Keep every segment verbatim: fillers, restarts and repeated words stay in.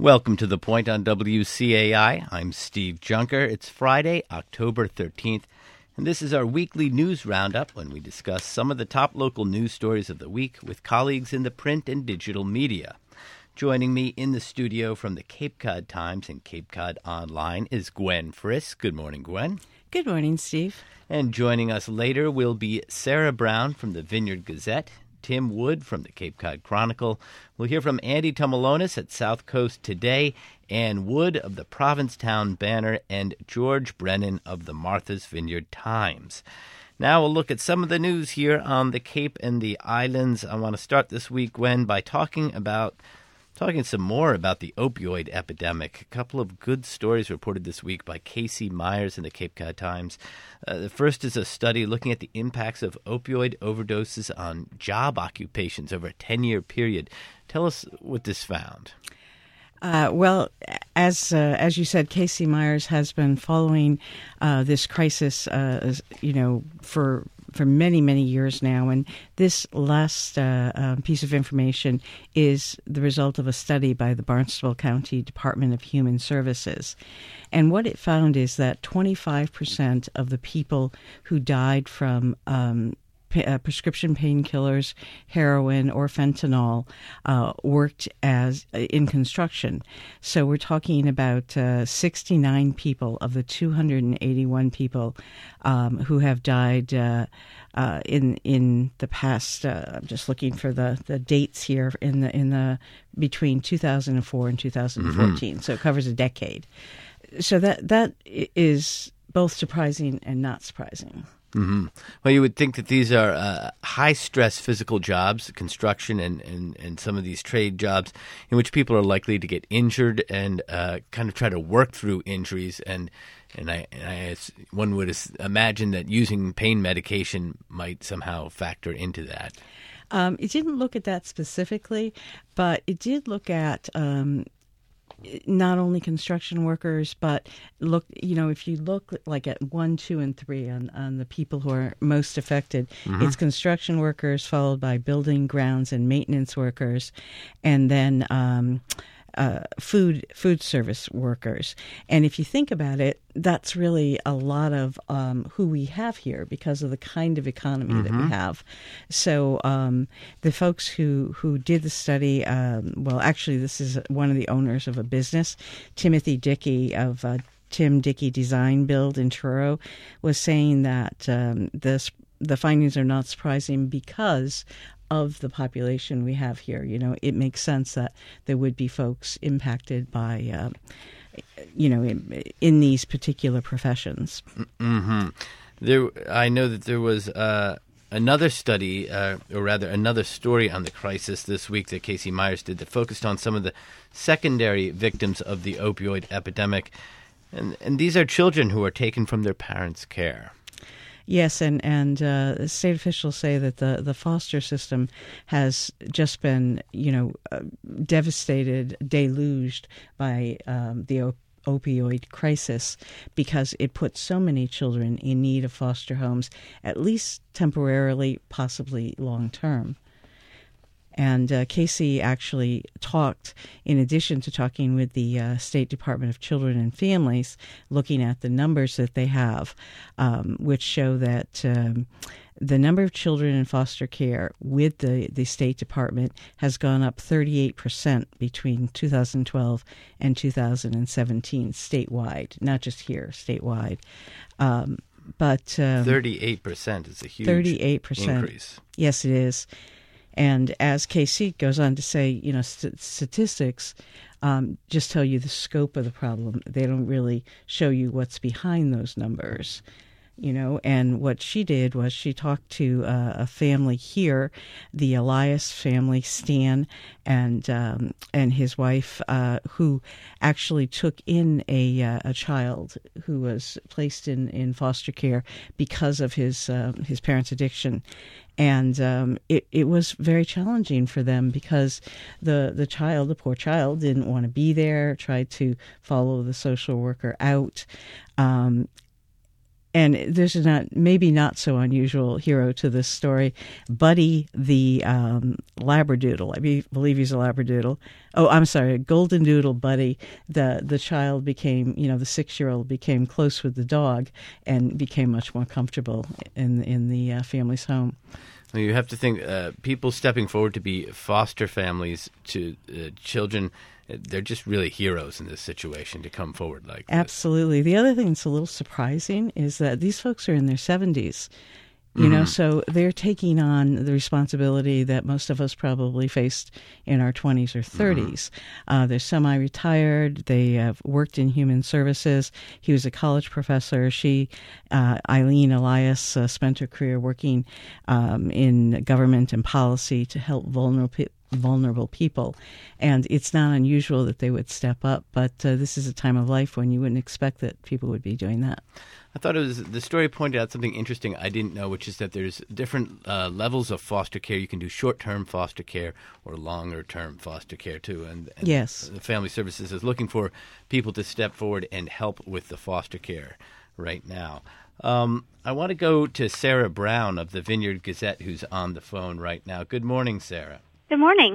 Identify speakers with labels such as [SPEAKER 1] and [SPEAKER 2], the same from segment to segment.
[SPEAKER 1] Welcome to The Point on W C A I. I'm Steve Junker. It's Friday, October thirteenth, and this is our weekly news roundup when we discuss some of the top local news stories of the week with colleagues in the print and digital media. Joining me in the studio from the Cape Cod Times and Cape Cod Online is Gwen Frisk. Good morning, Gwen.
[SPEAKER 2] Good morning, Steve.
[SPEAKER 1] And joining us later will be Sarah Brown from the Vineyard Gazette, Tim Wood from the Cape Cod Chronicle. We'll hear from Andy Tumalonis at South Coast Today, Ann Wood of the Provincetown Banner, and George Brennan of the Martha's Vineyard Times. Now we'll look at some of the news here on the Cape and the Islands. I want to start this week, Gwen, by talking about Talking some more about the opioid epidemic. A couple of good stories reported this week by Casey Myers in the Cape Cod Times. Uh, the first is a study looking at the impacts of opioid overdoses on job occupations over a ten-year period. Tell us what this found.
[SPEAKER 2] Uh, well, as uh, as you said, Casey Myers has been following uh, this crisis, uh, you know, for for many, many years now. And this last uh, uh, piece of information is the result of a study by the Barnstable County Department of Human Services. And what it found is that twenty-five percent of the people who died from um, p- uh, prescription painkillers, heroin, or fentanyl uh, worked as uh, in construction. So we're talking about uh, sixty-nine people of the two hundred eighty-one people um, who have died uh, uh, in in the past. Uh, I'm just looking for the, the dates here in the in the between two thousand four and two thousand fourteen. Mm-hmm. So it covers a decade. So that that is both surprising and not surprising.
[SPEAKER 1] Mm-hmm. Well, you would think that these are uh, high-stress physical jobs, construction and, and, and some of these trade jobs, in which people are likely to get injured and uh, kind of try to work through injuries. And and I, and I one would imagine that using pain medication might somehow factor into that.
[SPEAKER 2] Um, it didn't look at that specifically, but it did look at Um, not only construction workers, but look, you know, if you look like at one, two, and three on, on the people who are most affected, mm-hmm. it's construction workers followed by building, grounds, and maintenance workers, and then um, uh, food food service workers. And if you think about it, that's really a lot of um, who we have here because of the kind of economy mm-hmm. that we have. So um, the folks who, who did the study, um, well, actually, this is one of the owners of a business, Timothy Dickey of uh, Tim Dickey Design Build in Truro, was saying that um, this, the findings are not surprising because of the population we have here. You know, it makes sense that there would be folks impacted by uh, you know, in, in these particular professions.
[SPEAKER 1] Mm-hmm. There, I know that there was uh, another study, uh, or rather another story on the crisis this week that Casey Myers did that focused on some of the secondary victims of the opioid epidemic. And, and these are children who are taken from their parents' care.
[SPEAKER 2] Yes, and, and uh, state officials say that the, the foster system has just been, you know, uh, devastated, deluged by um, the op- opioid crisis because it puts so many children in need of foster homes, at least temporarily, possibly long-term. And uh, Casey actually talked, in addition to talking with the uh, State Department of Children and Families, looking at the numbers that they have, um, which show that um, the number of children in foster care with the, the State Department has gone up thirty-eight percent between two thousand twelve and two thousand seventeen statewide, not just here, statewide. Um, but um,
[SPEAKER 1] thirty-eight percent is a huge
[SPEAKER 2] thirty-eight percent
[SPEAKER 1] increase.
[SPEAKER 2] Yes, it is. And as K C goes on to say, you know, st- statistics um, just tell you the scope of the problem. They don't really show you what's behind those numbers, you know. And what she did was she talked to uh, a family here, the Elias family, Stan, and um, and his wife, uh, who actually took in a uh, a child who was placed in, in foster care because of his uh, his parents' addiction. And um, it, it was very challenging for them because the, the child, the poor child, didn't want to be there, tried to follow the social worker out. Um, And there's a not, maybe not so unusual hero to this story. Buddy, the um, Labradoodle, I be, believe he's a Labradoodle. Oh, I'm sorry, a Golden Doodle Buddy. The the child became, you know, the six-year-old became close with the dog and became much more comfortable in in the uh, family's home.
[SPEAKER 1] Well, you have to think uh, people stepping forward to be foster families to uh, children. They're just really heroes in this situation to come forward like this.
[SPEAKER 2] Absolutely. The other thing that's a little surprising is that these folks are in their seventies. You
[SPEAKER 1] Mm-hmm.
[SPEAKER 2] know, so they're taking on the responsibility that most of us probably faced in our twenties or thirties. Mm-hmm. Uh, they're semi-retired. They have worked in human services. He was a college professor. She, uh, Eileen Elias, uh, spent her career working um, in government and policy to help vulnerable vulnerable people. And it's not unusual that they would step up, but uh, this is a time of life when you wouldn't expect that people would be doing that.
[SPEAKER 1] I thought it was the story pointed out something interesting I didn't know, which is that there's different uh, levels of foster care. You can do short-term foster care or longer-term foster care too. And, and
[SPEAKER 2] yes,
[SPEAKER 1] the Family Services is looking for people to step forward and help with the foster care right now. Um, I want to go to Sarah Brown of the Vineyard Gazette, who's on the phone right now. Good morning, Sarah.
[SPEAKER 3] Good morning.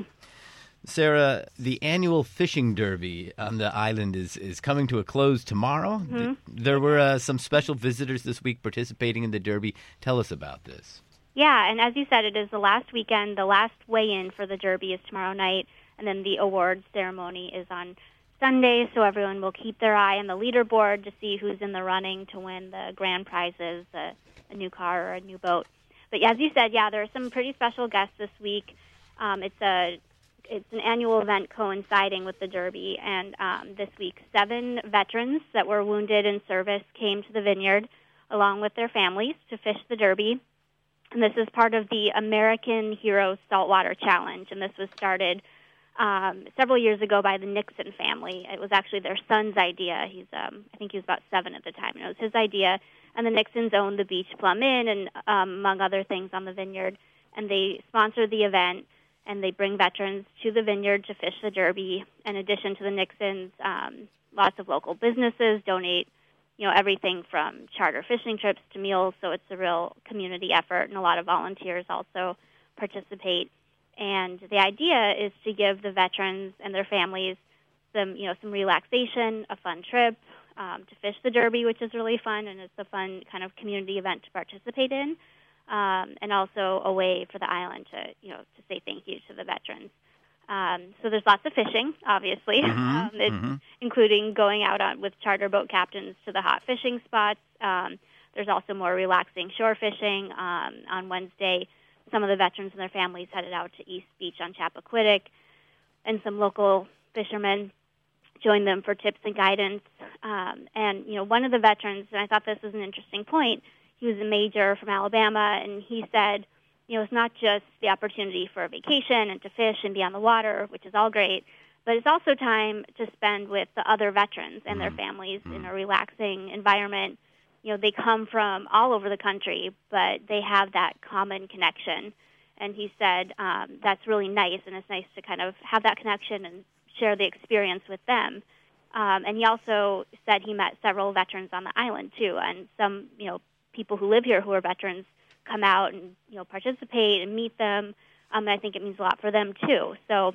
[SPEAKER 1] Sarah, the annual fishing derby on the island is, is coming to a close tomorrow.
[SPEAKER 3] Mm-hmm.
[SPEAKER 1] Th- there were uh, some special visitors this week participating in the derby. Tell us about this.
[SPEAKER 3] Yeah, and as you said, it is the last weekend. The last weigh-in for the derby is tomorrow night, and then the awards ceremony is on Sunday, so everyone will keep their eye on the leaderboard to see who's in the running to win the grand prizes, a, a new car or a new boat. But as you said, yeah, there are some pretty special guests this week. Um, it's a It's an annual event coinciding with the Derby, and um, this week seven veterans that were wounded in service came to the Vineyard along with their families to fish the Derby. And this is part of the American Heroes Saltwater Challenge, and this was started um, several years ago by the Nixon family. It was actually their son's idea. He's, um, I think he was about seven at the time, and it was his idea. And the Nixons owned the Beach Plum Inn and, um, among other things, on the Vineyard, and they sponsored the event. And they bring veterans to the Vineyard to fish the Derby. In addition to the Nixons, um, lots of local businesses donate, you know, everything from charter fishing trips to meals. So it's a real community effort, and a lot of volunteers also participate. And the idea is to give the veterans and their families some, you know, some relaxation, a fun trip um, to fish the Derby, which is really fun, and it's a fun kind of community event to participate in. Um, and also a way for the island to, you know, to say thank you to the veterans. Um, so there's lots of fishing, obviously,
[SPEAKER 1] Mm-hmm,
[SPEAKER 3] um, it's,
[SPEAKER 1] mm-hmm.
[SPEAKER 3] including going out on, with charter boat captains to the hot fishing spots. Um, there's also more relaxing shore fishing. Um, on Wednesday, some of the veterans and their families headed out to East Beach on Chappaquiddick, and some local fishermen joined them for tips and guidance. Um, and, you know, one of the veterans, and I thought this was an interesting point, he was a major from Alabama, and he said, you know, it's not just the opportunity for a vacation and to fish and be on the water, which is all great, but it's also time to spend with the other veterans and their families in a relaxing environment. You know, they come from all over the country, but they have that common connection. And he said um, that's really nice, and it's nice to kind of have that connection and share the experience with them. Um, and he also said he met several veterans on the island, too, and some, you know, people who live here who are veterans come out and, you know, participate and meet them. Um, and I think it means a lot for them, too. So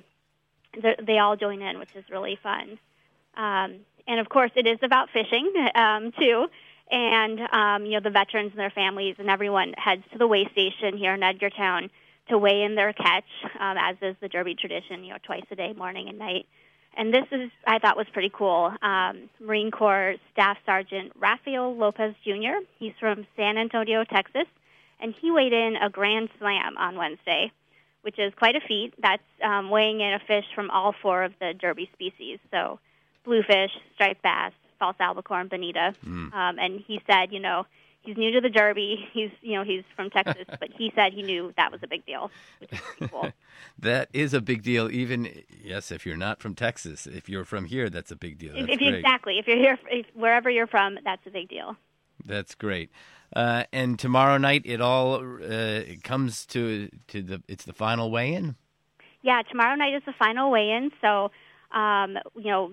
[SPEAKER 3] they all join in, which is really fun. Um, and, of course, it is about fishing, um, too. And, um, you know, the veterans and their families and everyone heads to the weigh station here in Edgartown to weigh in their catch, um, as is the Derby tradition, you know, twice a day, morning and night. And this is, I thought, was pretty cool. Um, Marine Corps Staff Sergeant Rafael Lopez Junior He's from San Antonio, Texas, and he weighed in a grand slam on Wednesday, which is quite a feat. That's um, weighing in a fish from all four of the Derby species, so bluefish, striped bass, false albacore, and bonita. Mm. Um, and he said, you know, he's new to the Derby. He's, you know, he's from Texas, but he said he knew that was a big deal, which is pretty cool.
[SPEAKER 1] That is a big deal. Even yes, if you're not from Texas, if you're from here, that's a big deal. That's
[SPEAKER 3] if,
[SPEAKER 1] great.
[SPEAKER 3] Exactly. If you're here, if, wherever you're from, that's a big deal.
[SPEAKER 1] That's great. Uh, and tomorrow night, it all uh, it comes to to the it's the final weigh-in.
[SPEAKER 3] Yeah, tomorrow night is the final weigh-in. So, um, you know,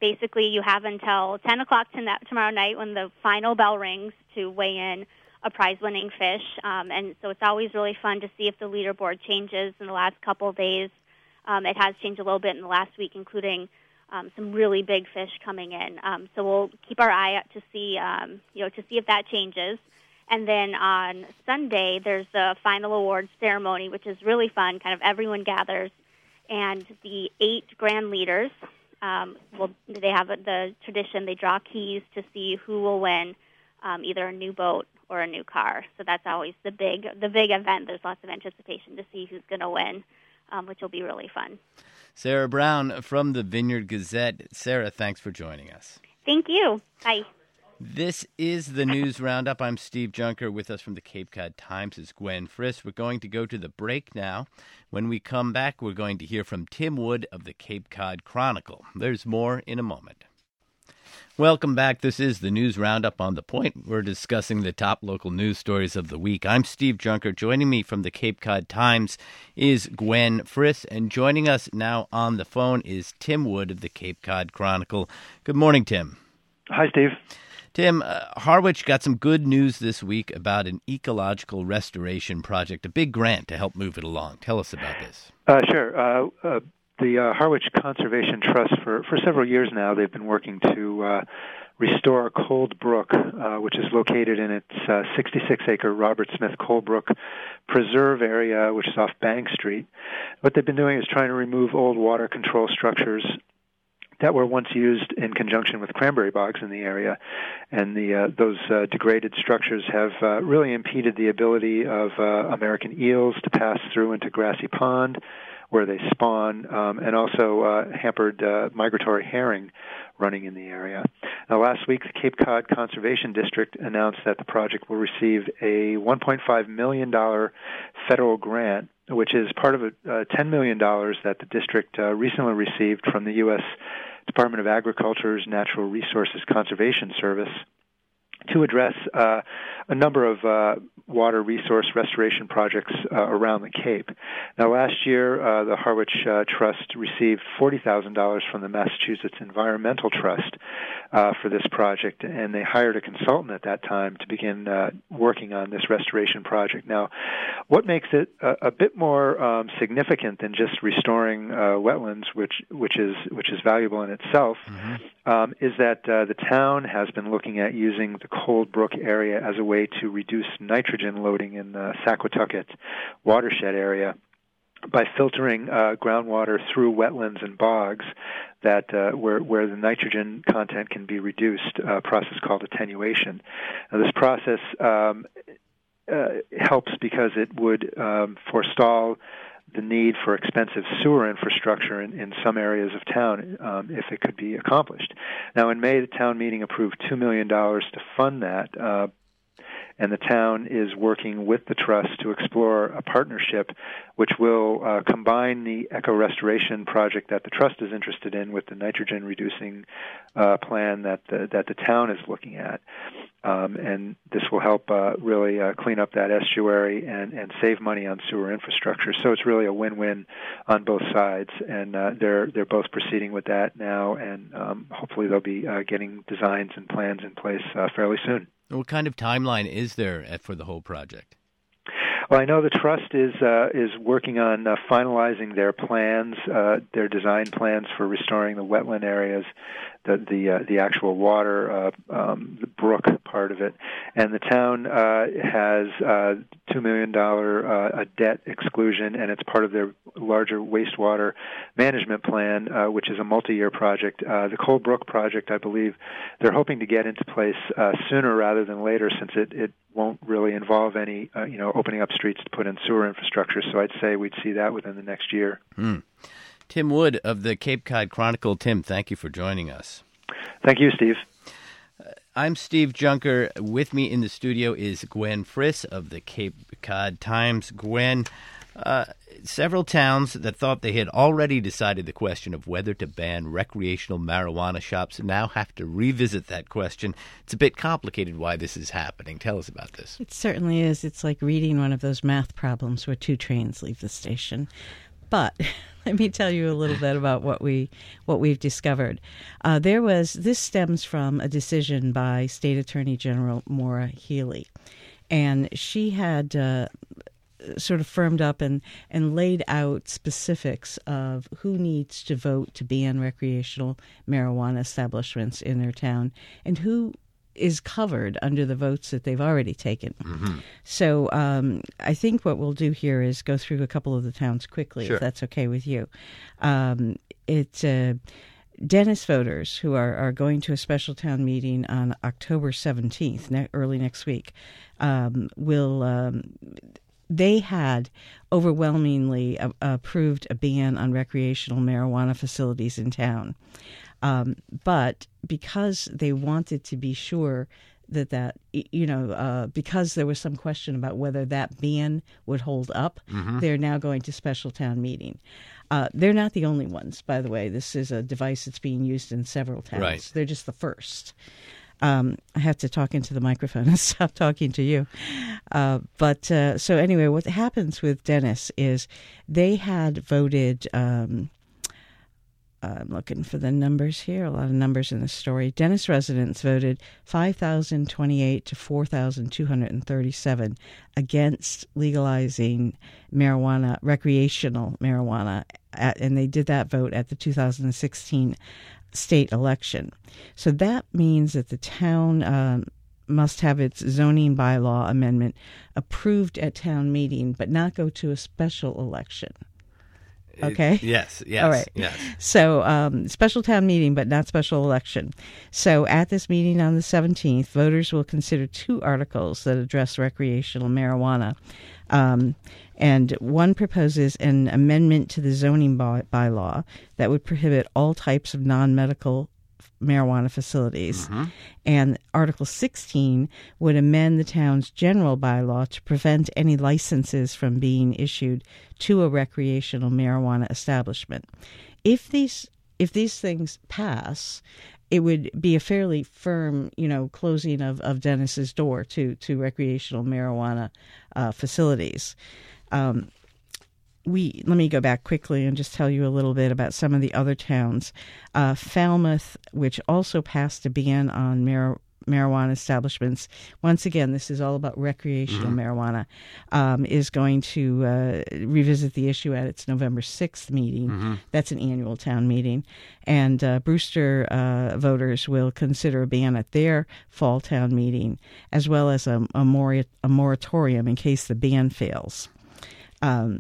[SPEAKER 3] basically, you have until ten o'clock to tomorrow night when the final bell rings to weigh in a prize-winning fish. Um, and so it's always really fun to see if the leaderboard changes in the last couple of days. Um, it has changed a little bit in the last week, including um, some really big fish coming in. Um, so we'll keep our eye out to see, um, you know, to see if that changes. And then on Sunday, there's the final awards ceremony, which is really fun. Kind of everyone gathers, and the eight grand leaders, um, will they have the tradition. They draw keys to see who will win um, either a new boat or a new car. So that's always the big the big event. There's lots of anticipation to see who's going to win, um, which will be really fun.
[SPEAKER 1] Sarah Brown from the Vineyard Gazette. Sarah, thanks for joining us.
[SPEAKER 3] Thank you. Bye.
[SPEAKER 1] This is the News Roundup. I'm Steve Junker. With us from the Cape Cod Times is Gwen Friss. We're going to go to the break now. When we come back, we're going to hear from Tim Wood of the Cape Cod Chronicle. There's more in a moment. Welcome back. This is the News Roundup on The Point. We're discussing the top local news stories of the week. I'm Steve Junker. Joining me from the Cape Cod Times is Gwen Friss. And joining us now on the phone is Tim Wood of the Cape Cod Chronicle. Good morning, Tim.
[SPEAKER 4] Hi, Steve.
[SPEAKER 1] Tim, uh, Harwich got some good news this week about an ecological restoration project, a big grant to help move it along. Tell us about this.
[SPEAKER 4] Uh, sure. Uh, uh, the uh, Harwich Conservation Trust, for, for several years now, they've been working to uh, restore Cold Brook, uh, which is located in its uh, sixty-six acre Robert Smith Cold Brook Preserve area, which is off Bank Street. What they've been doing is trying to remove old water control structures that were once used in conjunction with cranberry bogs in the area, and the uh, those uh, degraded structures have uh, really impeded the ability of uh, American eels to pass through into Grassy Pond, where they spawn, um, and also uh, hampered uh, migratory herring running in the area. Now, last week, the Cape Cod Conservation District announced that the project will receive a one point five million dollars federal grant, which is part of a uh, ten million dollars that the district uh, recently received from the U S Department of Agriculture's Natural Resources Conservation Service to address uh, a number of uh, water resource restoration projects uh, around the Cape. Now, last year, uh, the Harwich uh, Trust received forty thousand dollars from the Massachusetts Environmental Trust uh, for this project, and they hired a consultant at that time to begin uh, working on this restoration project. Now, what makes it a, a bit more um, significant than just restoring uh, wetlands, which which is which is valuable in itself, mm-hmm. um, is that uh, the town has been looking at using the Cold Brook area as a way to reduce nitrogen loading in the Saquatucket watershed area by filtering uh, groundwater through wetlands and bogs that uh, where where the nitrogen content can be reduced, a process called attenuation. Now, this process um, uh, helps because it would um, forestall the need for expensive sewer infrastructure in, in some areas of town um, if it could be accomplished. Now, in May, the town meeting approved two million dollars to fund that, uh, and the town is working with the trust to explore a partnership which will uh, combine the eco-restoration project that the trust is interested in with the nitrogen-reducing uh, plan that the, that the town is looking at. Um, and this will help uh, really uh, clean up that estuary and, and save money on sewer infrastructure. So it's really a win-win on both sides, and uh, they're they're both proceeding with that now, and um, hopefully they'll be uh, getting designs and plans in place uh, fairly soon.
[SPEAKER 1] What kind of timeline is there for the whole project?
[SPEAKER 4] Well, I know the trust is uh, is working on uh, finalizing their plans, uh, their design plans for restoring the wetland areas, the the uh, the actual water, uh, um, the brook part of it, and the town uh, has uh, two million dollar uh, a debt exclusion, and it's part of their larger wastewater management plan, uh, which is a multi-year project. Uh, the Cold Brook project, I believe, they're hoping to get into place uh, sooner rather than later, since it, it won't really involve any, uh, you know, opening up streets to put in sewer infrastructure. So I'd say we'd see that within the next year.
[SPEAKER 1] Mm. Tim Wood of the Cape Cod Chronicle. Tim, thank you for joining us.
[SPEAKER 4] Thank you, Steve.
[SPEAKER 1] Uh, I'm Steve Junker. With me in the studio is Gwen Friss of the Cape Cod Times. Gwen, uh, several towns that thought they had already decided the question of whether to ban recreational marijuana shops now have to revisit that question. It's a bit complicated why this is happening. Tell us about this.
[SPEAKER 2] It certainly is. It's like reading one of those math problems where two trains leave the station. But let me tell you a little bit about what we what we've discovered. Uh, there was this stems from a decision by State Attorney General Maura Healey, and she had uh, sort of firmed up and and laid out specifics of who needs to vote to ban recreational marijuana establishments in their town and who is covered under the votes that they've already taken.
[SPEAKER 1] Mm-hmm.
[SPEAKER 2] So um, I think what we'll do here is go through a couple of the towns quickly,
[SPEAKER 1] sure.
[SPEAKER 2] if that's okay with you. Um, it's uh, Dennis voters who are, are going to a special town meeting on October seventeenth, ne- early next week, um, will... Um, they had overwhelmingly uh, approved a ban on recreational marijuana facilities in town. Um, but because they wanted to be sure that that, you know, uh, because there was some question about whether that ban would hold up,
[SPEAKER 1] mm-hmm.
[SPEAKER 2] they're now going to special town meeting. Uh, they're not the only ones, by the way. This is a device that's being used in several towns.
[SPEAKER 1] Right.
[SPEAKER 2] They're just the first. Um, I have to talk into the microphone and stop talking to you. Uh, but uh, so anyway, what happens with Dennis is they had voted... Um, I'm looking for the numbers here, a lot of numbers in the story. Dennis residents voted five thousand twenty-eight to four thousand two hundred thirty-seven against legalizing marijuana, recreational marijuana, at, and they did that vote at the two thousand sixteen state election. So that means that the town um, must have its zoning bylaw amendment approved at town meeting, but not go to a special election. Okay.
[SPEAKER 1] Yes, yes.
[SPEAKER 2] All right.
[SPEAKER 1] Yes.
[SPEAKER 2] So um, special town meeting, but not special election. So at this meeting on the seventeenth, voters will consider two articles that address recreational marijuana. Um, and one proposes an amendment to the zoning by- bylaw that would prohibit all types of non-medical marijuana facilities.
[SPEAKER 1] Mm-hmm.
[SPEAKER 2] And Article sixteen would amend the town's general bylaw to prevent any licenses from being issued to a recreational marijuana establishment. If these if these things pass, it would be a fairly firm, you know, closing of, of Dennis's door to, to recreational marijuana uh, facilities. Um, We let me go back quickly and just tell you a little bit about some of the other towns. Uh, Falmouth, which also passed a ban on mar- marijuana establishments. Once again, this is all about recreational mm-hmm. marijuana. Um, is going to uh, revisit the issue at its November sixth meeting. Mm-hmm. That's an annual town meeting, and uh, Brewster uh, voters will consider a ban at their fall town meeting, as well as a, a, mori- a moratorium in case the ban fails. Um,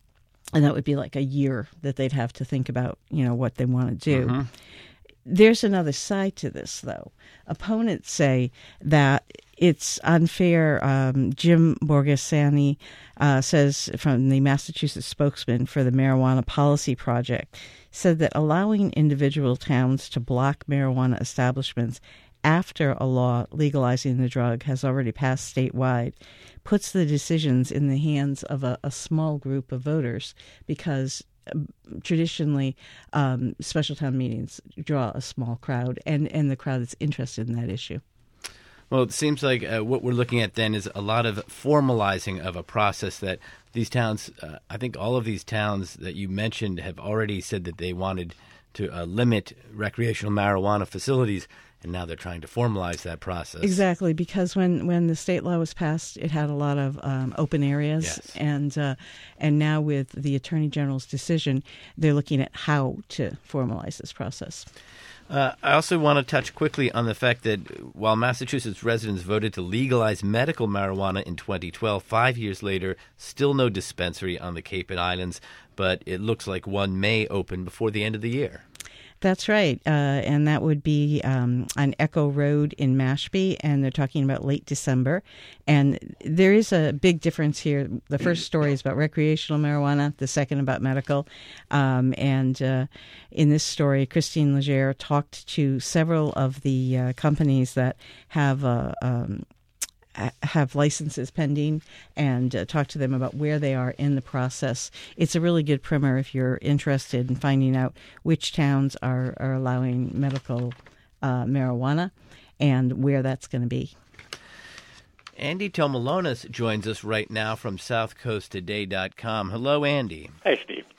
[SPEAKER 2] And that would be like a year that they'd have to think about, you know, what they want to do. Mm-hmm. There's another side to this, though. Opponents say that it's unfair. Um, Jim Borghesani uh, says, from the Massachusetts spokesman for the Marijuana Policy Project, said that allowing individual towns to block marijuana establishments after a law legalizing the drug has already passed statewide puts the decisions in the hands of a, a small group of voters, because um, traditionally um, special town meetings draw a small crowd and, and the crowd that's interested in that issue.
[SPEAKER 1] Well, it seems like uh, what we're looking at then is a lot of formalizing of a process that these towns, uh, I think all of these towns that you mentioned have already said that they wanted to uh, limit recreational marijuana facilities, and now they're trying to formalize that process.
[SPEAKER 2] Exactly, because when, when the state law was passed, it had a lot of um, open areas,
[SPEAKER 1] yes.
[SPEAKER 2] and uh, and now with the Attorney General's decision, they're looking at how to formalize this process.
[SPEAKER 1] Uh, I also want to touch quickly on the fact that while Massachusetts residents voted to legalize medical marijuana in twenty twelve, five years later, still no dispensary on the Cape and Islands, but it looks like one may open before the end of the year.
[SPEAKER 2] That's right, uh, and that would be um, on Echo Road in Mashpee, and they're talking about late December. And there is a big difference here. The first story is about recreational marijuana, the second about medical. Um, and uh, in this story, Christine Legere talked to several of the uh, companies that have uh, um, have licenses pending, and uh, talk to them about where they are in the process. It's a really good primer if you're interested in finding out which towns are, are allowing medical uh, marijuana and where that's going to be.
[SPEAKER 1] Andy Tomalonis joins us right now from south coast today dot com. Hello, Andy.
[SPEAKER 5] Hey, Steve.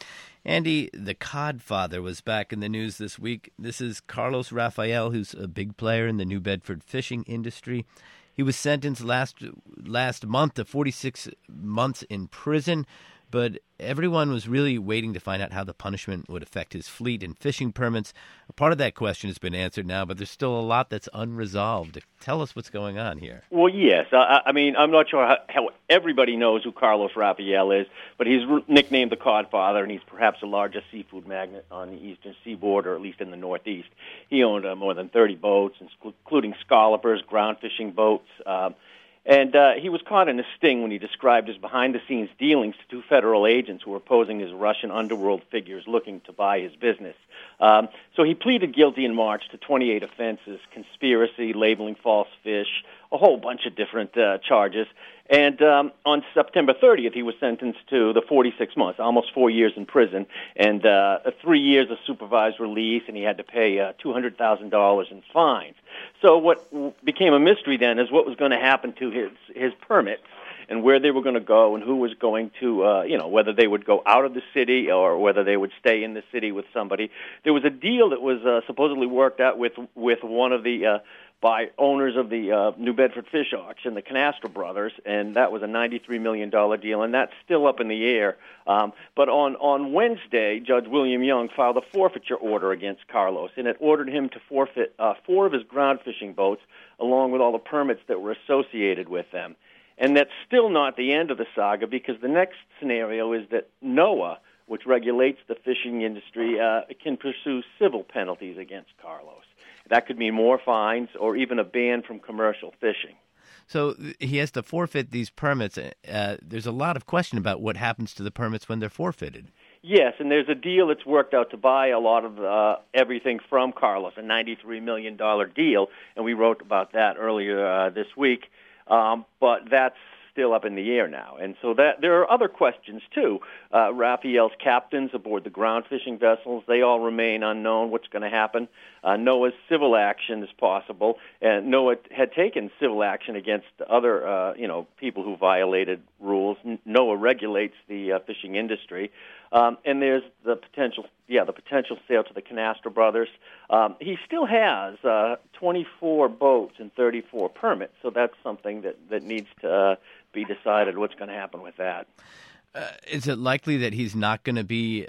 [SPEAKER 1] Andy, the Codfather was back in the news this week. This is Carlos Rafael, who's a big player in the New Bedford fishing industry. He was sentenced last last month to forty-six months in prison, but everyone was really waiting to find out how the punishment would affect his fleet and fishing permits. A part of that question has been answered now, but there's still a lot that's unresolved. Tell us what's going on here.
[SPEAKER 5] Well, yes. I, I mean, I'm not sure how, how everybody knows who Carlos Rafael is, but he's nicknamed the Codfather, and he's perhaps the largest seafood magnate on the eastern seaboard, or at least in the Northeast. He owned uh, more than thirty boats, including scallopers, ground fishing boats, um, And uh, he was caught in a sting when he described his behind-the-scenes dealings to two federal agents who were posing as Russian underworld figures looking to buy his business. Um, so he pleaded guilty in March to twenty-eight offenses: conspiracy, labeling false fish, a whole bunch of different uh, charges. And um, on September thirtieth, he was sentenced to the forty-six months, almost four years in prison, and uh, three years of supervised release, and he had to pay uh, two hundred thousand dollars in fines. So what became a mystery then is what was going to happen to his, his permits and where they were going to go and who was going to, uh, you know, whether they would go out of the city or whether they would stay in the city with somebody. There was a deal that was uh, supposedly worked out with, with one of the uh, by owners of the uh, New Bedford Fish Auction, the Canastra brothers, and that was a ninety-three million dollars deal, and that's still up in the air. Um, but on, on Wednesday, Judge William Young filed a forfeiture order against Carlos, and it ordered him to forfeit uh, four of his ground fishing boats, along with all the permits that were associated with them. And that's still not the end of the saga, because the next scenario is that NOAA, which regulates the fishing industry, uh, can pursue civil penalties against Carlos. That could mean more fines or even a ban from commercial fishing.
[SPEAKER 1] So he has to forfeit these permits. Uh, there's a lot of question about what happens to the permits when they're forfeited.
[SPEAKER 5] Yes, and there's a deal that's worked out to buy a lot of uh, everything from Carlos, a ninety-three million dollars deal, and we wrote about that earlier uh, this week. Um, but that's still up in the air now. And so that there are other questions, too. Uh, Raphael's captains aboard the ground fishing vessels, they all remain unknown what's going to happen. Uh, NOAA's civil action is possible, and NOAA had taken civil action against other, uh, you know, people who violated rules. NOAA regulates the uh, fishing industry. Um, and there's the potential, yeah, the potential sale to the Canastra brothers. Um, he still has uh, twenty-four boats and thirty-four permits, so that's something that, that needs to uh, be decided what's going to happen with that.
[SPEAKER 1] Uh, is it likely that he's not going to be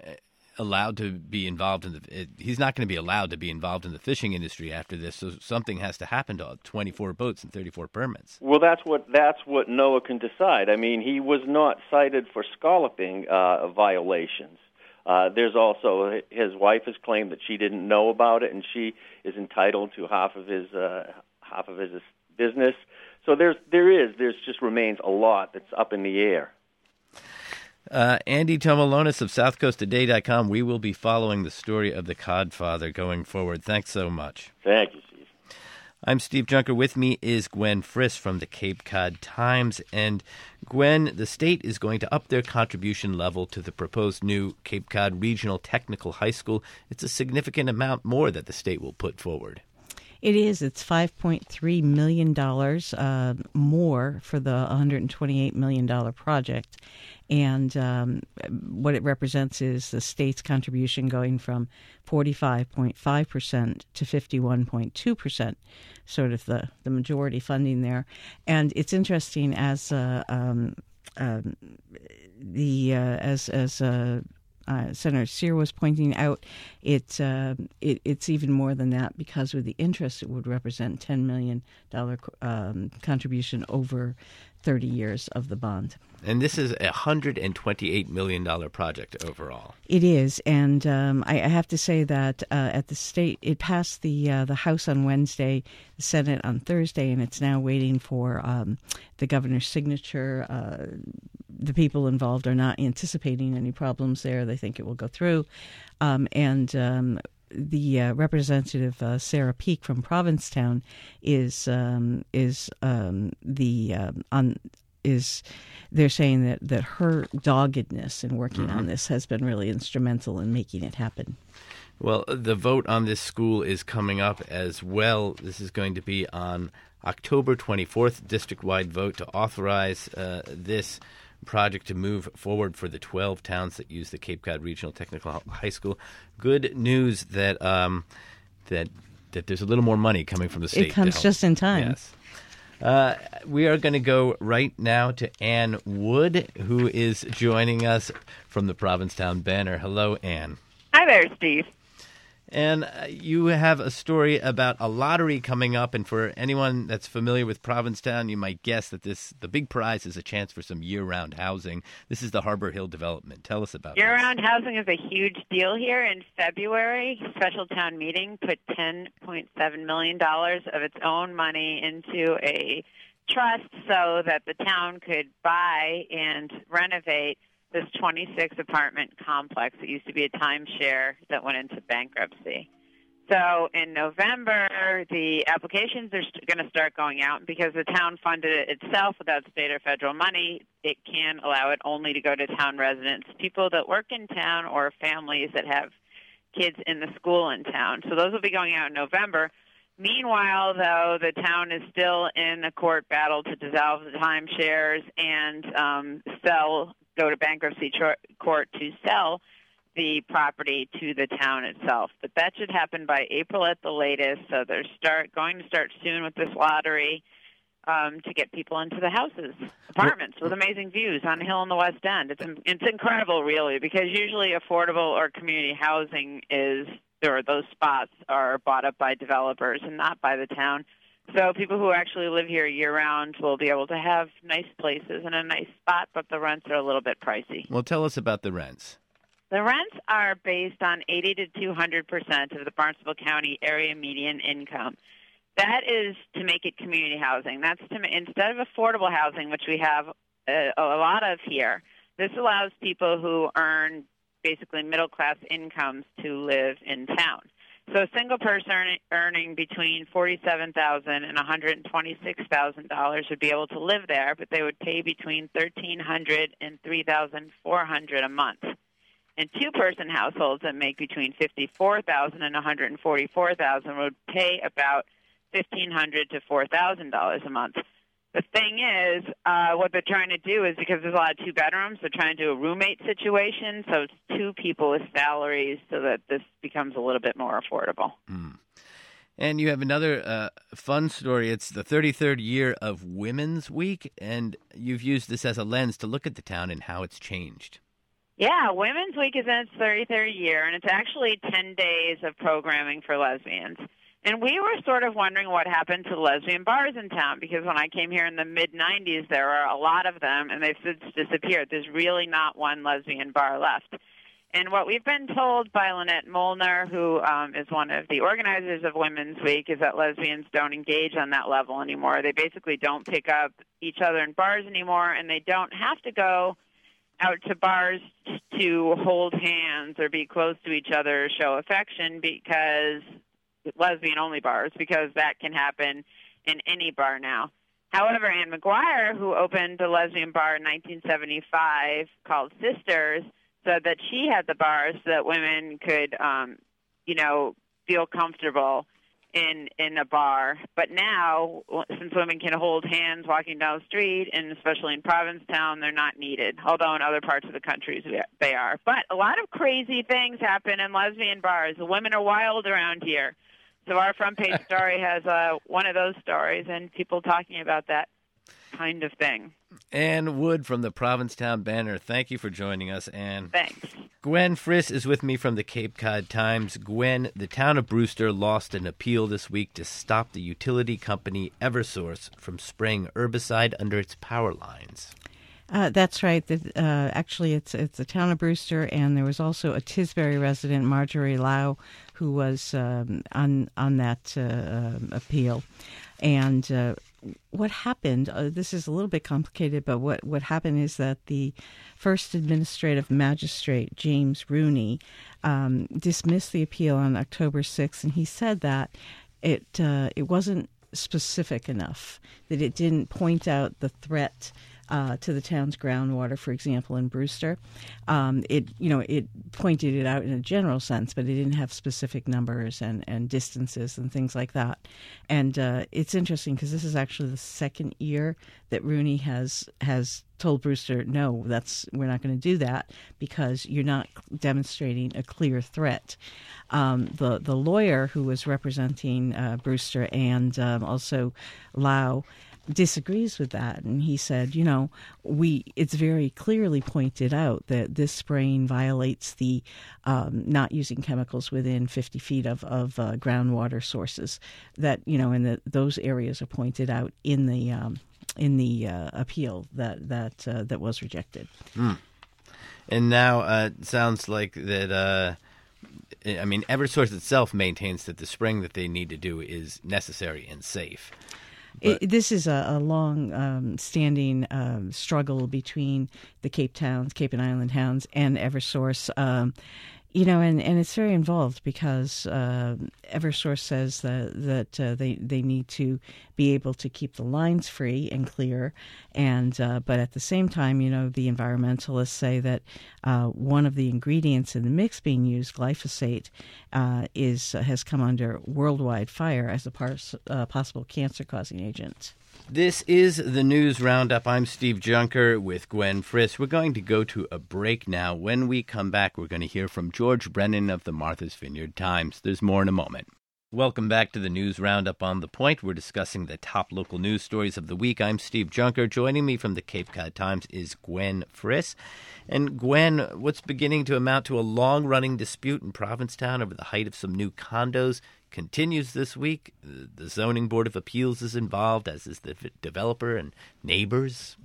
[SPEAKER 1] allowed to be involved in the? He's not going to be allowed to be involved in the fishing industry after this. So something has to happen to twenty-four boats and thirty-four permits.
[SPEAKER 5] Well, that's what that's what NOAA can decide. I mean, he was not cited for scalloping uh, violations. Uh, there's also his wife has claimed that she didn't know about it, and she is entitled to half of his uh, half of his business. So there's there is there's just remains a lot that's up in the air.
[SPEAKER 1] Uh, Andy Tomalonis of South Coast Today dot com. We will be following the story of the Codfather going forward. Thanks so much.
[SPEAKER 5] Thank you, Steve.
[SPEAKER 1] I'm Steve Junker. With me is Gwen Friss from the Cape Cod Times. And Gwen, the state is going to up their contribution level to the proposed new Cape Cod Regional Technical High School. It's a significant amount more that the state will put forward.
[SPEAKER 2] It is. It's five point three million dollars uh, more for the one hundred twenty-eight million dollars project. And um, what it represents is the state's contribution going from forty-five point five percent to fifty-one point two percent, sort of the, the majority funding there. And it's interesting as uh, um, um, the uh, as as uh, Uh, Senator Sear was pointing out, it, uh, it it's even more than that, because with the interest it would represent ten million dollars um, contribution over thirty years of the bond.
[SPEAKER 1] And this is a one hundred twenty-eight million dollars project overall.
[SPEAKER 2] It is, and um, I, I have to say that uh, at the state, it passed the uh, the House on Wednesday, the Senate on Thursday, and it's now waiting for um, the governor's signature. Uh, the people involved are not anticipating any problems there. They think it will go through. Um, and um, the uh, representative, uh, Sarah Peak from Provincetown, is um, is um, the um, on is they're saying that, that her doggedness in working mm-hmm. on this has been really instrumental in making it happen.
[SPEAKER 1] Well, the vote on this school is coming up as well. This is going to be on October twenty-fourth, district-wide vote to authorize uh, this project to move forward for the twelve towns that use the Cape Cod Regional Technical High School. Good news that um, that that there's a little more money coming from the state.
[SPEAKER 2] It comes just in time.
[SPEAKER 1] Yes. Uh, we are going to go right now to Ann Wood, who is joining us from the Provincetown Banner. Hello, Ann.
[SPEAKER 6] Hi there, Steve.
[SPEAKER 1] And uh, you have a story about a lottery coming up, and for anyone that's familiar with Provincetown, you might guess that this the big prize is a chance for some year-round housing. This is the Harbor Hill development. Tell us about it.
[SPEAKER 6] Year-round housing is a huge deal here. In February, special town meeting put ten point seven million dollars of its own money into a trust so that the town could buy and renovate this twenty-six apartment complex that used to be a timeshare that went into bankruptcy. So in November, the applications are st- going to start going out. Because the town funded it itself without state or federal money, it can allow it only to go to town residents, people that work in town or families that have kids in the school in town. So those will be going out in November. Meanwhile, though, the town is still in a court battle to dissolve the timeshares and um, sell go to bankruptcy court to sell the property to the town itself. But that should happen by April at the latest, so they're start going to start soon with this lottery um, to get people into the houses, apartments with amazing views on a hill in the West End. It's it's incredible, really, because usually affordable or community housing is, or those spots are bought up by developers and not by the town. So people who actually live here year-round will be able to have nice places and a nice spot, but the rents are a little bit pricey.
[SPEAKER 1] Well, tell us about the rents.
[SPEAKER 6] The rents are based on eighty to two hundred percent of the Barnstable County area median income. That is to make it community housing. That's to instead of affordable housing, which we have a, a lot of here. This allows people who earn basically middle-class incomes to live in town. So a single person earning between forty-seven thousand dollars and one hundred twenty-six thousand dollars would be able to live there, but they would pay between thirteen hundred dollars and three thousand four hundred dollars a month. And two-person households that make between fifty-four thousand dollars and one hundred forty-four thousand dollars would pay about fifteen hundred dollars to four thousand dollars a month. The thing is, uh, what they're trying to do is, because there's a lot of two bedrooms, they're trying to do a roommate situation, so it's two people with salaries so that this becomes a little bit more affordable.
[SPEAKER 1] Mm. And you have another uh, fun story. It's the thirty-third year of Women's Week, and you've used this as a lens to look at the town and how it's changed.
[SPEAKER 6] Yeah, Women's Week is in its thirty-third year, and it's actually ten days of programming for lesbians. And we were sort of wondering what happened to lesbian bars in town, because when I came here in the mid nineties, there were a lot of them, and they've since disappeared. There's really not one lesbian bar left. And what we've been told by Lynette Molnar, who um, is one of the organizers of Women's Week, is that lesbians don't engage on that level anymore. They basically don't pick up each other in bars anymore, and they don't have to go out to bars to hold hands or be close to each other or show affection, because lesbian-only bars, because that can happen in any bar now. However, Anne McGuire, who opened a lesbian bar in nineteen seventy-five called Sisters, said that she had the bars so that women could, um, you know, feel comfortable in in a bar. But now, since women can hold hands walking down the street, and especially in Provincetown, they're not needed, although in other parts of the country they are. But a lot of crazy things happen in lesbian bars. The women are wild around here. So our front page story has uh, one of those stories, and people talking about that kind of thing.
[SPEAKER 1] Ann Wood from the Provincetown Banner, thank you for joining us, Ann.
[SPEAKER 6] Thanks.
[SPEAKER 1] Gwen Friss is with me from the Cape Cod Times. Gwen, the town of Brewster lost an appeal this week to stop the utility company Eversource from spraying herbicide under its power lines.
[SPEAKER 2] Uh, that's right. The, uh, actually, it's it's the town of Brewster, and there was also a Tisbury resident, Marjorie Lau, who was um, on on that uh, uh, appeal. And uh, what happened, uh, this is a little bit complicated, but what, what happened is that the first administrative magistrate, James Rooney, um, dismissed the appeal on October sixth, and he said that it uh, it wasn't specific enough, that it didn't point out the threat Uh, to the town's groundwater, for example, in Brewster. Um, it, you know, it pointed it out in a general sense, but it didn't have specific numbers and, and distances and things like that. And uh, it's interesting because this is actually the second year that Rooney has has told Brewster, no, that's we're not going to do that because you're not demonstrating a clear threat. Um, the the lawyer who was representing uh, Brewster and um, also Lau disagrees with that, and he said, you know, we it's very clearly pointed out that this spraying violates the um, not using chemicals within fifty feet of of uh, groundwater sources. That you know, and that those areas are pointed out in the um, in the uh, appeal that that uh, that was rejected.
[SPEAKER 1] Mm. And now uh, it sounds like that. Uh, I mean, Eversource itself maintains that the spraying that they need to do is necessary and safe.
[SPEAKER 2] It, this is a, a long-standing um, um, struggle between the Cape towns, Cape and Island towns, and Eversource. Um, you know, and, and it's very involved because uh, Eversource says that, that uh, they they need to be able to keep the lines free and clear, and uh, but at the same time, you know, the environmentalists say that uh, one of the ingredients in the mix being used, glyphosate, uh, is uh, has come under worldwide fire as a pars- uh, possible cancer-causing agent.
[SPEAKER 1] This is the News Roundup. I'm Steve Junker with Gwen Friss. We're going to go to a break now. When we come back, we're going to hear from George Brennan of the Martha's Vineyard Times. There's more in a moment. Welcome back to the News Roundup on The Point. We're discussing the top local news stories of the week. I'm Steve Junker. Joining me from the Cape Cod Times is Gwen Friss. And Gwen, what's beginning to amount to a long-running dispute in Provincetown over the height of some new condos continues this week. The Zoning Board of Appeals is involved, as is the developer and neighbors.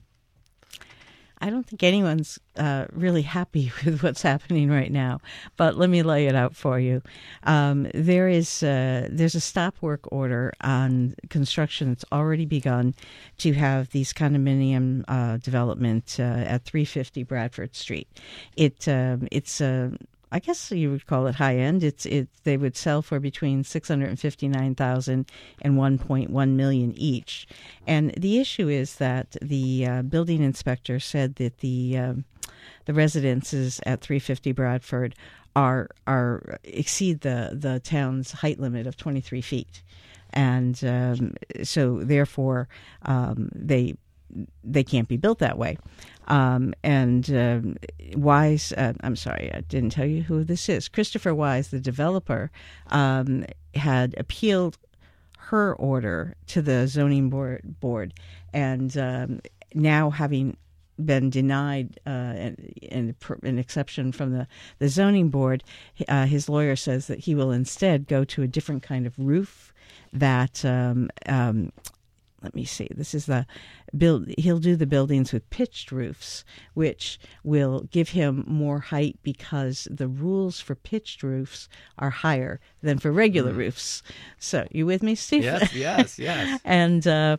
[SPEAKER 2] I don't think anyone's uh, really happy with what's happening right now, but let me lay it out for you. Um, there is uh, there's a stop work order on construction that's already begun to have these condominium uh, development uh, at three fifty Bradford Street. It um, it's a uh, I guess you would call it high end. It's it. They would sell for between six hundred fifty nine thousand and one point one million each. And the issue is that the uh, building inspector said that the uh, the residences at three fifty Bradford are are exceed the the town's height limit of twenty three feet, and um, so therefore um, they. They can't be built that way. Um, and um, Wise, uh, I'm sorry, I didn't tell you who this is. Christopher Wise, the developer, um, had appealed her order to the zoning board, board and um, now having been denied uh, an, an, an exception from the, the zoning board, uh, his lawyer says that he will instead go to a different kind of roof that um, um, let me see. This is the build. He'll do the buildings with pitched roofs, which will give him more height because the rules for pitched roofs are higher than for regular mm. roofs. So, you with me, Steve?
[SPEAKER 1] Yes, yes, yes.
[SPEAKER 2] and uh,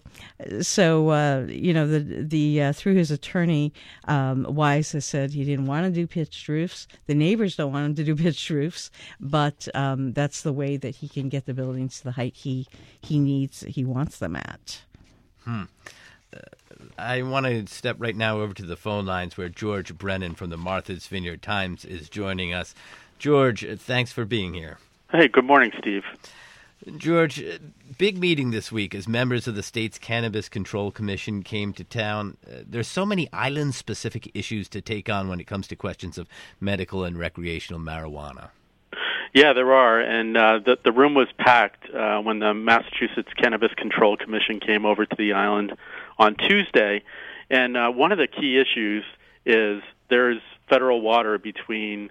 [SPEAKER 2] so, uh, you know, the the uh, through his attorney, um, Wise has said he didn't want to do pitched roofs. The neighbors don't want him to do pitched roofs, but um, that's the way that he can get the buildings to the height he he needs, he wants them at.
[SPEAKER 1] Hmm. Uh, I want to step right now over to the phone lines where George Brennan from the Martha's Vineyard Times is joining us. George, thanks for being here.
[SPEAKER 7] Hey, good morning, Steve.
[SPEAKER 1] George, big meeting this week as members of the state's Cannabis Control Commission came to town. Uh, there's so many island-specific issues to take on when it comes to questions of medical and recreational marijuana.
[SPEAKER 7] Yeah, there are, and uh, the, the room was packed uh, when the Massachusetts Cannabis Control Commission came over to the island on Tuesday, and uh, one of the key issues is there's federal water between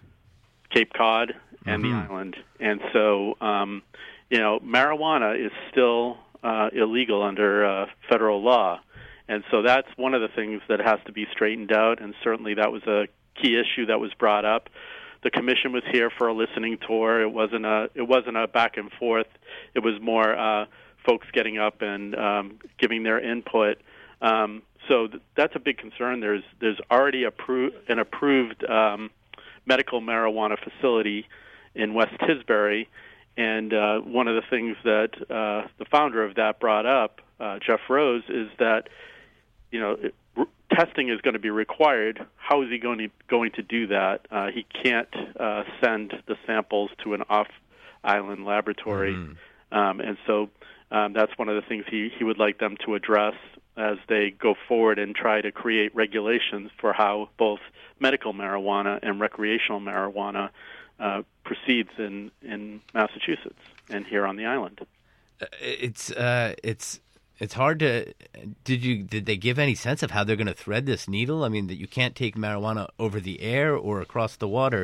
[SPEAKER 7] Cape Cod and mm-hmm. the island, and so, um, you know, marijuana is still uh, illegal under uh, federal law, and so that's one of the things that has to be straightened out, and certainly that was a key issue that was brought up. The commission was here for a listening tour. It wasn't a it wasn't a back and forth. It was more uh, folks getting up and um, giving their input. Um, so th- that's a big concern. There's there's already appro- an approved um, medical marijuana facility in West Tisbury, and uh, one of the things that uh, the founder of that brought up, uh, Jeff Rose, is that you know. It, testing is going to be required. How is he going to going to do that? Uh, he can't uh, send the samples to an off-island laboratory, mm-hmm. um, and so um, that's one of the things he, he would like them to address. as they go forward and try to create regulations for how both medical marijuana and recreational marijuana uh, proceeds in, in Massachusetts and here on the island.
[SPEAKER 1] It's uh, it's it's hard to. Did you did they give any sense of how they're going to thread this needle? I mean, that you can't take marijuana over the air or across the water.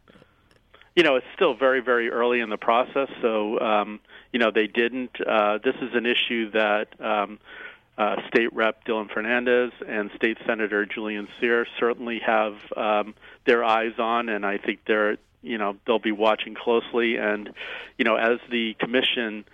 [SPEAKER 7] You know, it's still very, very early in the process. So, um, you know, they didn't. Uh, this is an issue that um, uh, State Rep Dylan Fernandez and State Senator Julian Cyr certainly have um, their eyes on, and I think they're, you know, they'll be watching closely. And, you know, as the commission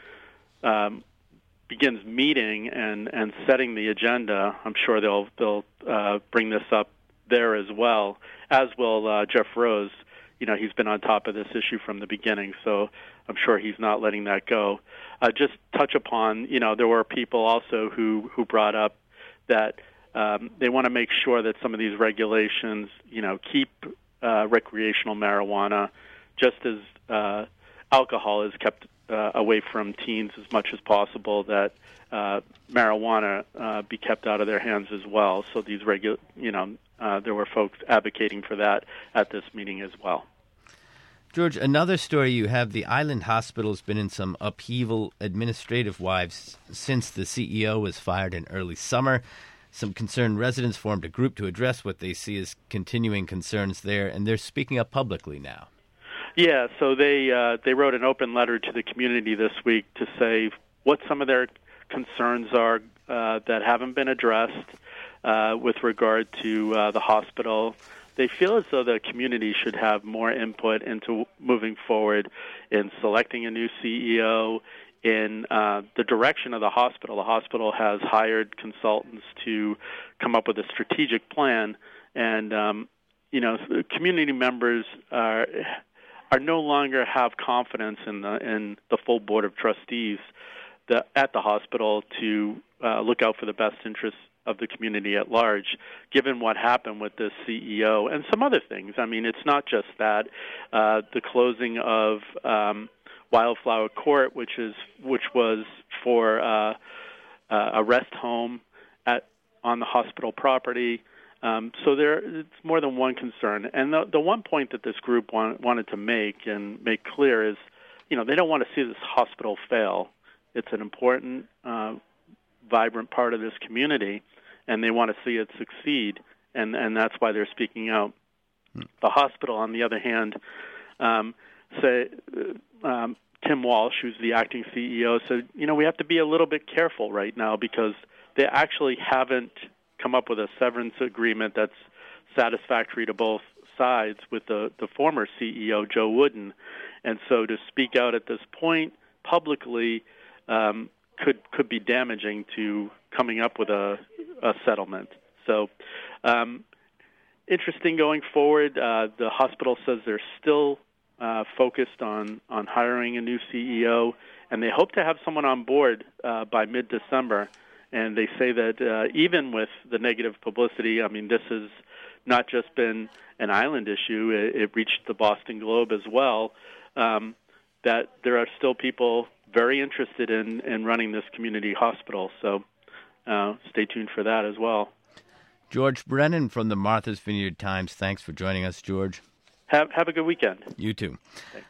[SPEAKER 7] um, begins meeting and, and setting the agenda, I'm sure they'll they'll uh, bring this up there as well, as will uh, Jeff Rose. You know, he's been on top of this issue from the beginning, so I'm sure he's not letting that go. Uh, just touch upon, you know, there were people also who, who brought up that um, they want to make sure that some of these regulations, you know, keep uh, recreational marijuana just as uh, alcohol is kept uh, away from teens as much as possible, that uh, marijuana uh, be kept out of their hands as well. So these regu- you know, uh, there were folks advocating for that at this meeting as well.
[SPEAKER 1] George, another story you have, the Island Hospital has been in some upheaval administrative-wise since the C E O was fired in early summer. Some concerned residents formed a group to address what they see as continuing concerns there, and they're speaking up publicly now.
[SPEAKER 7] Yeah, so they uh, they wrote an open letter to the community this week to say what some of their concerns are uh, that haven't been addressed uh, with regard to uh, the hospital. They feel as though the community should have more input into moving forward in selecting a new C E O, in uh, the direction of the hospital. The hospital has hired consultants to come up with a strategic plan, and um, you know, community members are are no longer have confidence in the in the full board of trustees the, at the hospital to uh, look out for the best interests of the community at large, given what happened with this C E O and some other things. I mean, it's not just that. Uh, the closing of um, Wildflower Court, which is which was for uh, uh, a rest home at on the hospital property. Um, so there, it's more than one concern. And the, the one point that this group want, wanted to make and make clear is, you know, they don't want to see this hospital fail. It's an important, uh, vibrant part of this community, and they want to see it succeed, and, and that's why they're speaking out. Hmm. The hospital, on the other hand, um, say, um, Tim Walsh, who's the acting C E O, said, you know, we have to be a little bit careful right now because they actually haven't come up with a severance agreement that's satisfactory to both sides with the, the former C E O, Joe Wooden. And so to speak out at this point publicly um, could could be damaging to coming up with a, a settlement. So um, interesting going forward. Uh, the hospital says they're still uh, focused on, on hiring a new C E O, and they hope to have someone on board uh, by mid-December. And they say that uh, even with the negative publicity, I mean, this has not just been an island issue. It, it reached the Boston Globe as well, um, that there are still people very interested in, in running this community hospital. So uh, stay tuned for that as well.
[SPEAKER 1] George Brennan from the Martha's Vineyard Times. Thanks for joining us, George.
[SPEAKER 7] Have, have a good weekend.
[SPEAKER 1] You too.
[SPEAKER 7] Thanks.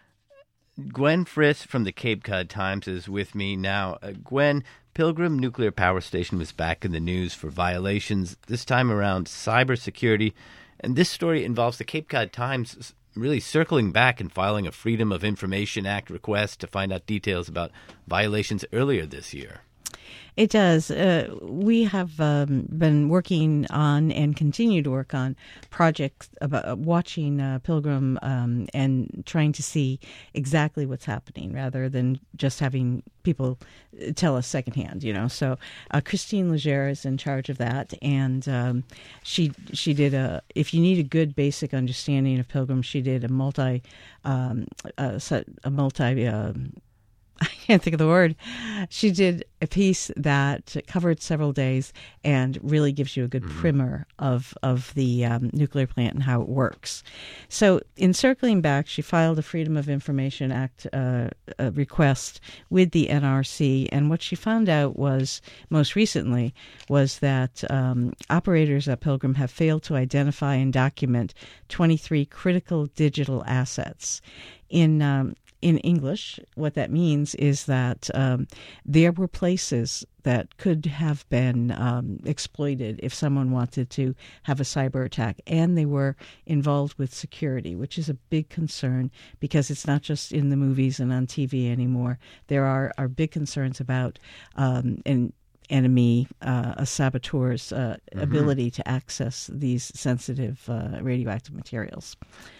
[SPEAKER 1] Gwen Frith from the Cape Cod Times is with me now. Uh, Gwen, Pilgrim Nuclear Power Station was back in the news for violations, this time around cybersecurity. And this story involves the Cape Cod Times really circling back and filing a Freedom of Information Act request to find out details about violations earlier this year.
[SPEAKER 2] It does. Uh, we have um, been working on and continue to work on projects about uh, watching uh, Pilgrim um, and trying to see exactly what's happening rather than just having people tell us secondhand, you know. So uh, Christine Legere is in charge of that, and um, she she did a, if you need a good basic understanding of Pilgrim, she did a multi, um, a, a multi, uh, I can't think of the word. She did a piece that covered several days and really gives you a good mm-hmm. primer of, of the um, nuclear plant and how it works. So in circling back, she filed a Freedom of Information Act uh, a request with the N R C, and what she found out was, most recently, was that um, operators at Pilgrim have failed to identify and document twenty-three critical digital assets. In um, In English, what that means is that um, there were places that could have been um, exploited if someone wanted to have a cyber attack, and they were involved with security, which is a big concern because it's not just in the movies and on T V anymore. There are, are big concerns about um, an enemy, uh, a saboteur's uh, mm-hmm. ability to access these sensitive uh, radioactive materials.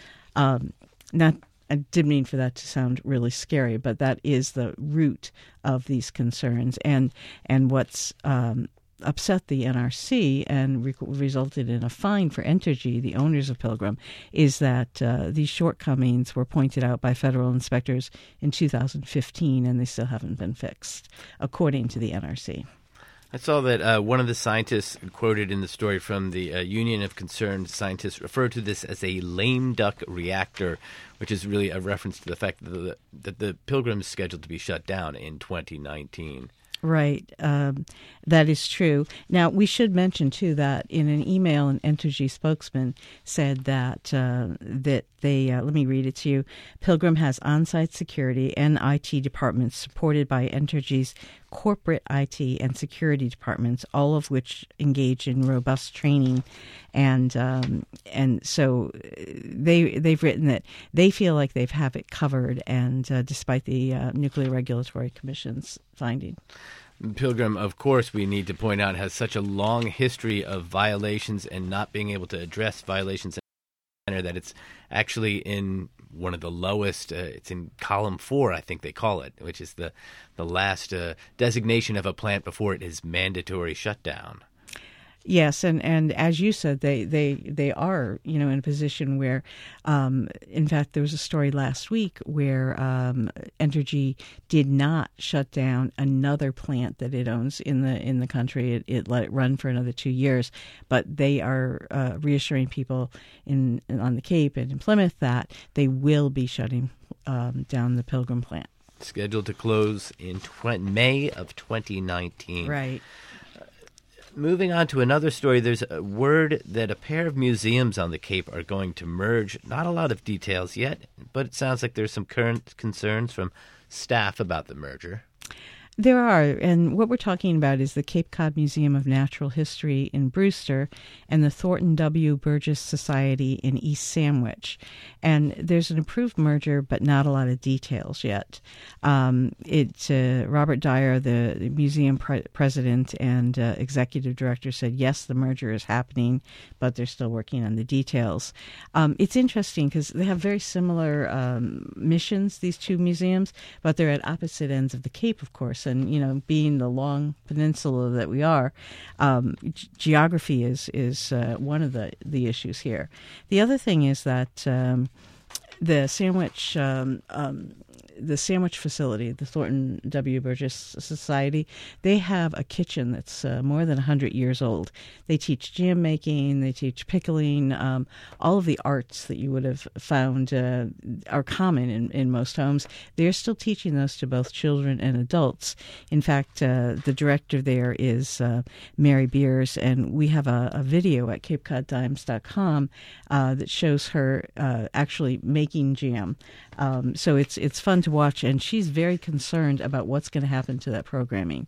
[SPEAKER 2] Um, not I didn't mean for that to sound really scary, but that is the root of these concerns. And and what's um, upset the N R C and re- resulted in a fine for Entergy, the owners of Pilgrim, is that uh, these shortcomings were pointed out by federal inspectors in two thousand fifteen, and they still haven't been fixed, according to the N R C.
[SPEAKER 1] I saw that uh, one of the scientists quoted in the story from the uh, Union of Concerned Scientists referred to this as a lame duck reactor, which is really a reference to the fact that the, that the Pilgrim is scheduled to be shut down in twenty nineteen.
[SPEAKER 2] Right. Um, that is true. Now, we should mention, too, that in an email, an Entergy spokesman said that uh, that they, uh, let me read it to you, Pilgrim has on-site security and I T departments supported by Entergy's corporate I T and security departments, all of which engage in robust training. And um, and so they, they've written that they feel like they have it covered, and uh, despite the uh, Nuclear Regulatory Commission's finding.
[SPEAKER 1] Pilgrim, of course, we need to point out, has such a long history of violations and not being able to address violations that it's actually in one of the lowest, uh, it's in column four, I think they call it, which is the, the last uh, designation of a plant before it is mandatory shutdown.
[SPEAKER 2] Yes, and, and as you said, they, they, they are, you know, in a position where, um, in fact, there was a story last week where um, Entergy did not shut down another plant that it owns in the in the country. It, it let it run for another two years, but they are uh, reassuring people in on the Cape and in Plymouth that they will be shutting um, down the Pilgrim plant.
[SPEAKER 1] Scheduled to close in tw- May of twenty nineteen.
[SPEAKER 2] Right.
[SPEAKER 1] Moving on to another story, there's a word that a pair of museums on the Cape are going to merge. Not a lot of details yet, but it sounds like there's some current concerns from staff about the merger.
[SPEAKER 2] There are, and what we're talking about is the Cape Cod Museum of Natural History in Brewster and the Thornton W. Burgess Society in East Sandwich. And there's an approved merger, but not a lot of details yet. Um, it, uh, Robert Dyer, the, the museum pre- president and uh, executive director, said, yes, the merger is happening, but they're still working on the details. Um, it's interesting because they have very similar um, missions, these two museums, but they're at opposite ends of the Cape, of course. And, you know, being the long peninsula that we are, um, g- geography is is uh, one of the, the issues here. The other thing is that um, the Sandwich um, um, the Sandwich facility, the Thornton W. Burgess Society, they have a kitchen that's uh, more than one hundred years old. They teach jam making, they teach pickling, um, all of the arts that you would have found uh, are common in, in most homes. They're still teaching those to both children and adults. In fact, uh, the director there is uh, Mary Beers, and we have a, a video at cape cod dimes dot com uh, that shows her uh, actually making jam. Um, so it's it's fun to watch, and she's very concerned about what's going to happen to that programming.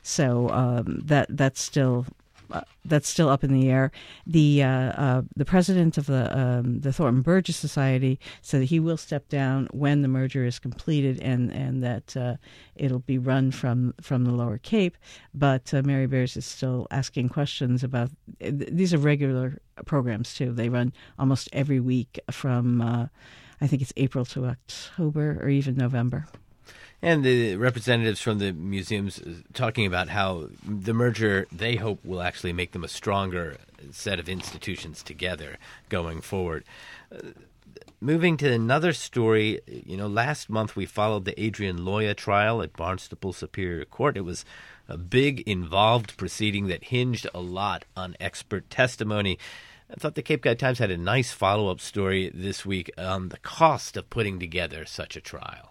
[SPEAKER 2] So um, that that's still uh, that's still up in the air. The uh, uh, the president of the um, the Thornton Burgess Society said that he will step down when the merger is completed, and and that uh, it'll be run from from the Lower Cape. But uh, Mary Beers is still asking questions about. These are regular programs too. They run almost every week from. Uh, I think it's April to October or even November.
[SPEAKER 1] And the representatives from the museums talking about how the merger, they hope, will actually make them a stronger set of institutions together going forward. Uh, moving to another story, you know, last month we followed the Adrian Loya trial at Barnstable Superior Court. It was a big, involved proceeding that hinged a lot on expert testimony. I thought the Cape Cod Times had a nice follow-up story this week on the cost of putting together such a trial.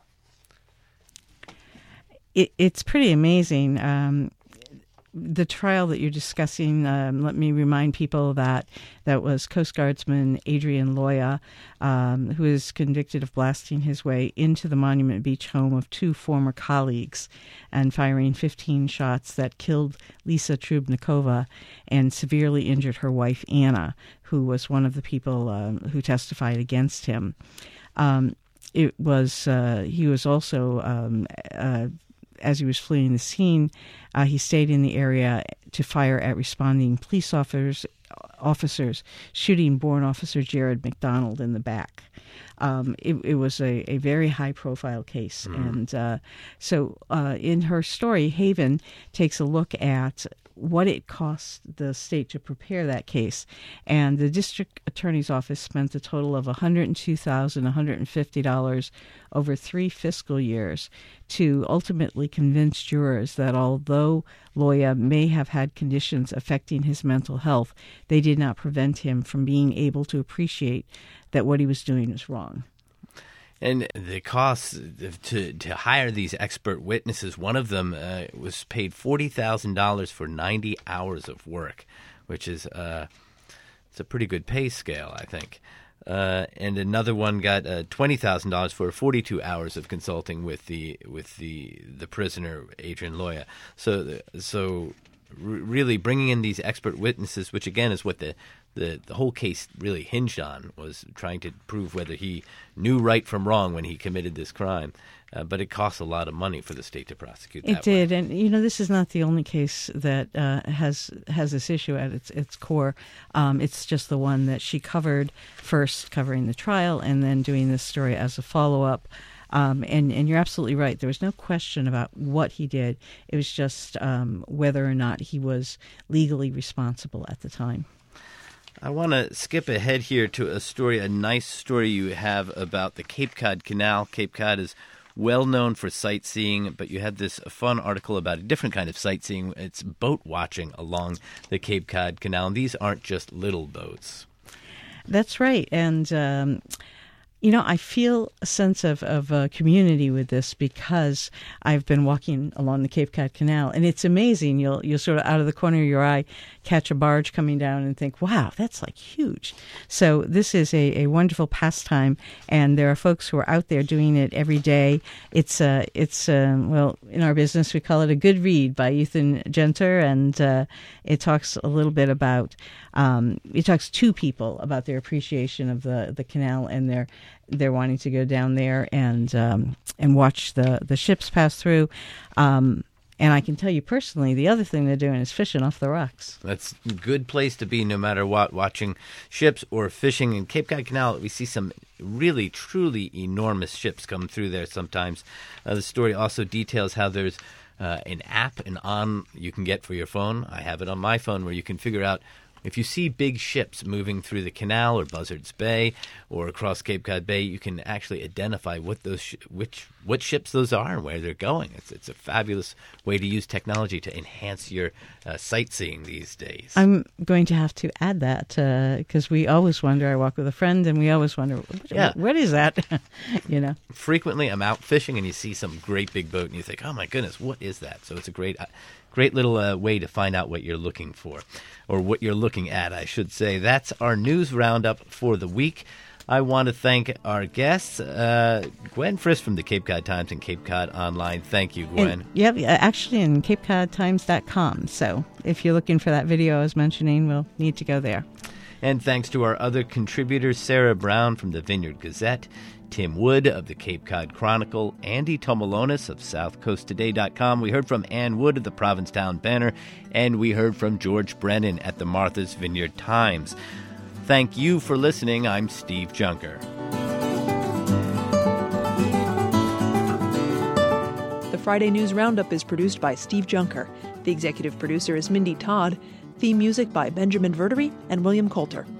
[SPEAKER 2] It, it's pretty amazing. Um, the trial that you're discussing, um, let me remind people that that was Coast Guardsman Adrian Loya, um, who is convicted of blasting his way into the Monument Beach home of two former colleagues and firing fifteen shots that killed Lisa Trubnikova and severely injured her wife, Anna, who was one of the people um, who testified against him. Um, it was uh, he was also um, uh, as he was fleeing the scene, uh, he stayed in the area to fire at responding police officers, officers shooting Bourne Officer Jared McDonald in the back. Um, it, it was a, a very high-profile case. Mm-hmm. And uh, so uh, in her story, Haven takes a look at what it cost the state to prepare that case. And the district attorney's office spent a total of one hundred two thousand one hundred fifty dollars over three fiscal years to ultimately convince jurors that although Loya may have had conditions affecting his mental health, they did not prevent him from being able to appreciate that what he was doing was wrong.
[SPEAKER 1] And the costs to to hire these expert witnesses, one of them uh, was paid forty thousand dollars for ninety hours of work, which is uh, it's a pretty good pay scale, I think. Uh, and another one got uh, twenty thousand dollars for forty-two hours of consulting with the with the the prisoner Adrian Loya. So so r- really bringing in these expert witnesses, which again is what the The, the whole case really hinged on, was trying to prove whether he knew right from wrong when he committed this crime. Uh, but it costs a lot of money for the state to prosecute that
[SPEAKER 2] It did.
[SPEAKER 1] way.
[SPEAKER 2] And, you know, this is not the only case that uh, has has this issue at its its core. Um, it's just the one that she covered first, covering the trial, and then doing this story as a follow-up. Um, and, and you're absolutely right. There was no question about what he did. It was just um, whether or not he was legally responsible at the time.
[SPEAKER 1] I want to skip ahead here to a story, a nice story you have about the Cape Cod Canal. Cape Cod is well known for sightseeing, but you had this fun article about a different kind of sightseeing. It's boat watching along the Cape Cod Canal, and these aren't just little boats.
[SPEAKER 2] That's right. And, um, you know, I feel a sense of, of uh, community with this because I've been walking along the Cape Cod Canal, and it's amazing. You'll you'll sort of out of the corner of your eye catch a barge coming down and think, wow, that's like huge. So this is a, a wonderful pastime, and there are folks who are out there doing it every day. It's, uh, it's uh, well, in our business, we call it a good read by Ethan Genter, and uh, it talks a little bit about, um, it talks to people about their appreciation of the, the canal and their they're wanting to go down there and um, and watch the, the ships pass through. Um, and I can tell you personally, the other thing they're doing is fishing off the rocks.
[SPEAKER 1] That's a good place to be no matter what, watching ships or fishing. In Cape Cod Canal, we see some really, truly enormous ships come through there sometimes. Uh, the story also details how there's uh, an app, an on you can get for your phone. I have it on my phone where you can figure out if you see big ships moving through the canal or Buzzards Bay or across Cape Cod Bay, you can actually identify what those sh- which what ships those are and where they're going. It's it's a fabulous way to use technology to enhance your uh, sightseeing these days.
[SPEAKER 2] I'm going to have to add that because uh, we always wonder. I walk with a friend, and we always wonder, what,
[SPEAKER 1] yeah.
[SPEAKER 2] what is that? You know.
[SPEAKER 1] Frequently, I'm out fishing, and you see some great big boat, and you think, "Oh my goodness, what is that?" So it's a great. Uh, Great little uh, way to find out what you're looking for, or what you're looking at, I should say. That's our news roundup for the week. I want to thank our guests, uh, Gwen Frisk from the Cape Cod Times and Cape Cod Online. Thank you, Gwen.
[SPEAKER 2] And, yep, actually in cape cod times dot com. So if you're looking for that video I was mentioning, we'll need to go there.
[SPEAKER 1] And thanks to our other contributors, Sarah Brown from the Vineyard Gazette, Tim Wood of the Cape Cod Chronicle, Andy Tomalonis of south coast today dot com. We heard from Ann Wood of the Provincetown Banner, and we heard from George Brennan at the Martha's Vineyard Times. Thank you for listening. I'm Steve Junker.
[SPEAKER 8] The Friday News Roundup is produced by Steve Junker. The executive producer is Mindy Todd. Theme music by Benjamin Verdery and William Coulter.